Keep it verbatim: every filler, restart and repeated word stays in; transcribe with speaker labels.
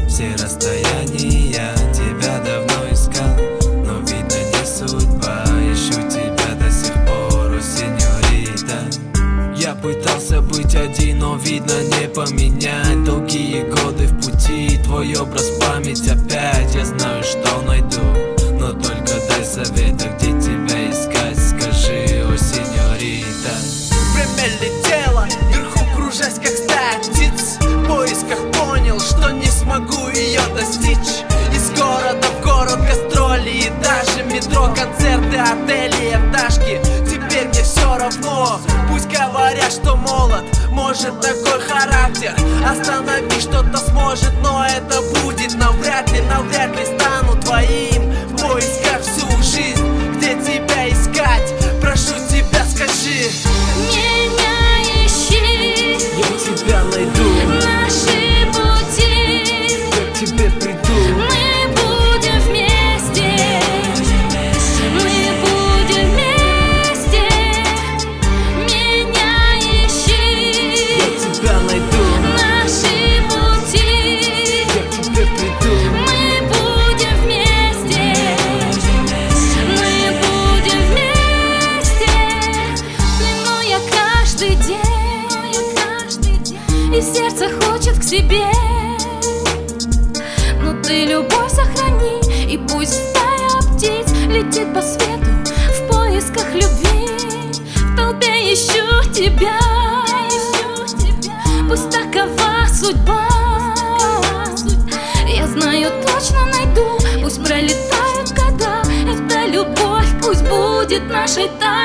Speaker 1: все расстояния. Тебя давно искал, но видно не судьба. Ищу тебя до сих пор, о сеньорита. Я пытался быть один, но видно не поменять. Долгие годы в пути, твой образ в память опять. Я знаю, что найду, но только дай совета, где тебя искать, скажи, о сеньорита.
Speaker 2: Время летело, вверху кружась как стая птиц. В поисках понял, что не смогу ее достичь. Из города в город гастроли и даже метро, концерты, отели, пташки. Теперь мне все равно, пусть говорят, что молод, может такой характер. Останови, что-то сможет, но это будет навряд ли, навряд ли стану твоим. В поисках всю жизнь, где тебя искать, прошу тебя, скажи.
Speaker 3: Меня ищи,
Speaker 2: Я тебя найду,
Speaker 3: наши пути,
Speaker 2: я к тебе приду.
Speaker 3: мы будем вместе, мы будем вместе. Меня ищи,
Speaker 2: Я тебя найду,
Speaker 3: наши пути,
Speaker 2: я к тебе приду.
Speaker 3: мы будем вместе, мы будем вместе. В плену я каждый день, и сердце хочет к себе. Но ты любовь сохрани, и пусть стая птиц летит по свету в поисках любви. В толпе ищу тебя, пусть такова судьба. Я знаю, точно найду, пусть пролетают года. Эта любовь пусть будет нашей тайной.